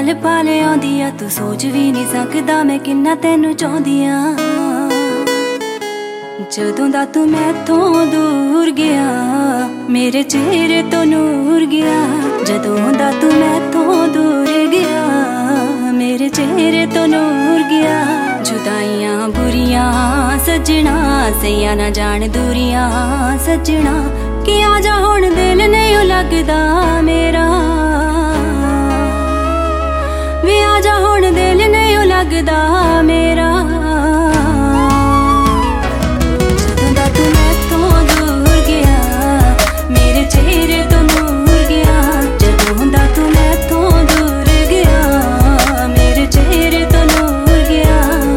पल पल आउंदी आ, तू सोच भी नहीं सकदा मैं किन्ना तैनू चाहुंदी आ। जदों दा तू मैथों दूर गया, मेरे चेहरे तो नूर गया। जदों दा तू मैथों दूर गया, मेरे चेहरे तो नूर गया। जुदाइयां बुरियां सजना, सैया ना जान दूरियां सजना। कि आजा हुण दिल नहीं लगदा मेरा, वे आजा हुण दिल नहीं लगदा मेरा। जदों दा तू मैथों दूर गया, मेरे चेहरे तो नूर गया। जदों दा तू मैथों दूर गया, मेरे चेहरे तो नूर गया।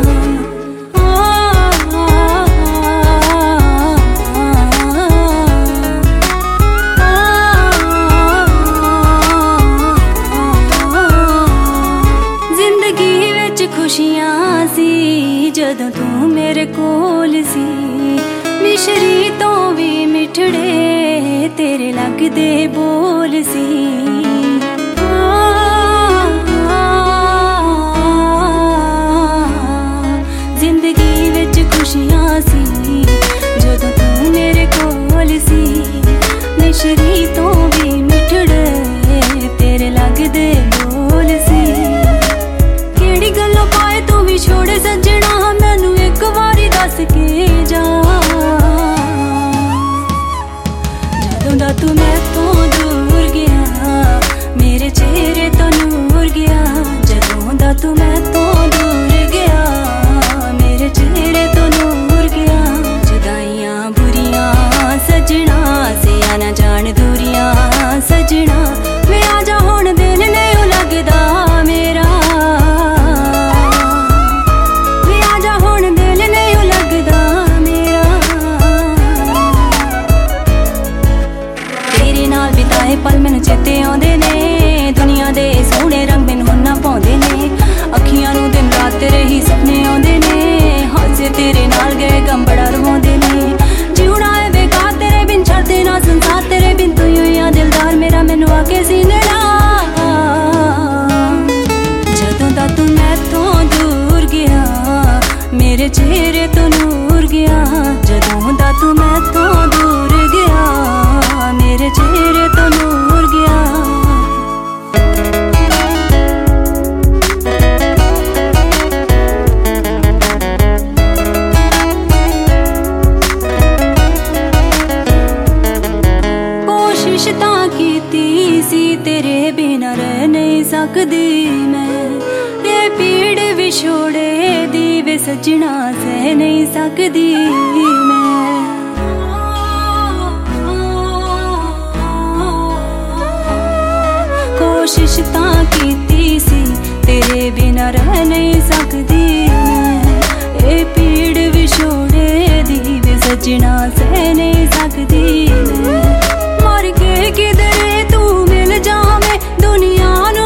खुशियां सी जदों तू मेरे कोल सी, मिश्री तो भी मिठड़े तेरे लगदे बोल सी। जिंदगी विच खुशियां सी जदों तू मेरे कोल सी, मिश्री तो भी मिठड़े तेरे लगदे बोल सी। गल्लों पाए तू भी छोड़े सजना, मैनू एक बारी दस के जा। जदों दा तू मैथों दूर गया, मेरे चेहरे तो नूर गया। जदों दा तू मैथों दूर गया, मेरे चेहरे तो नूर गया। जुदाइयां बुरियां सजना, सैया ना जान दूरियां सजना। वे आजा हुण दिल नहीं लगदा मेरा, पल मैनू चेते आउंदे ने। दुनिया दे सोहणे रंग मैनू हुण ना पाउंदे ने। अखियां नू दिन रात तेरे ही सपने आउंदे ने। हासे तेरे नाल गए गम बड़ा रवाउंदे ने। जीउणा है बेकार तेरे बिन, छड्ड देना संसार तेरे बिन। तू ही आ दिलदार मेरा, मैनू आके सीनेड़ा। जदों दा तू मैथों दूर गया, मेरे चेहरे तो नूर गया। जदों दा तू मैथों दूर गया, मेरे चेहरे तो नूर गया। कोशिश तां कीती सी तेरे बिना रह नहीं सकदी मैं। ये पीड़ विछोड़े दी वे सजना सह नहीं सकदी मैं। कोशिश तां कीती सी तेरे बिना रह नहीं सकदी मैं। ए पीड़ विछोड़े दी वे सजना सह नहीं सकदी मैं। मर के किधरे तू मिल जावे, दुनिया नू